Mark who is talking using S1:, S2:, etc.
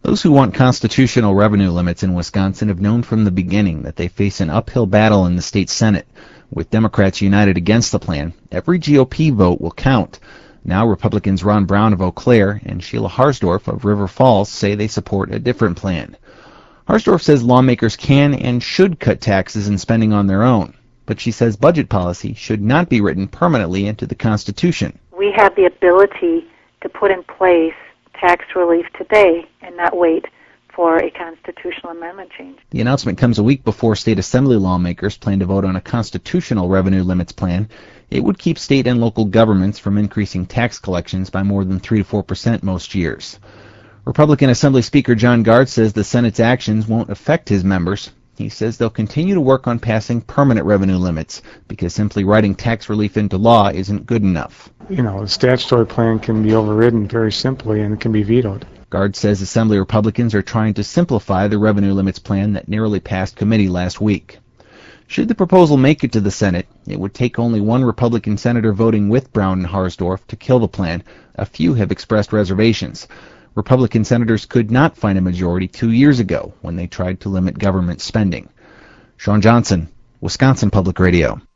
S1: Those who want constitutional revenue limits in Wisconsin have known from the beginning that they face an uphill battle in the state Senate. With Democrats united against the plan, every GOP vote will count. Now Republicans Ron Brown of Eau Claire and Sheila Harsdorf of River Falls say they support a different plan. Harsdorf says lawmakers can and should cut taxes and spending on their own, but she says budget policy should not be written permanently into the Constitution.
S2: We have the ability to put in place tax relief today and not wait for a constitutional amendment change.
S1: The announcement comes a week before state assembly lawmakers plan to vote on a constitutional revenue limits plan. It would keep state and local governments from increasing tax collections by more than 3 to 4% most years. Republican Assembly Speaker John Gard says the Senate's actions won't affect his members. He says they'll continue to work on passing permanent revenue limits because simply writing tax relief into law isn't good enough.
S3: The statutory plan can be overridden very simply and it can be vetoed.
S1: Gard says Assembly Republicans are trying to simplify the revenue limits plan that narrowly passed committee last week. Should the proposal make it to the Senate, it would take only one Republican senator voting with Brown and Harsdorf to kill the plan. A few have expressed reservations. Republican senators could not find a majority 2 years ago when they tried to limit government spending. Sean Johnson, Wisconsin Public Radio.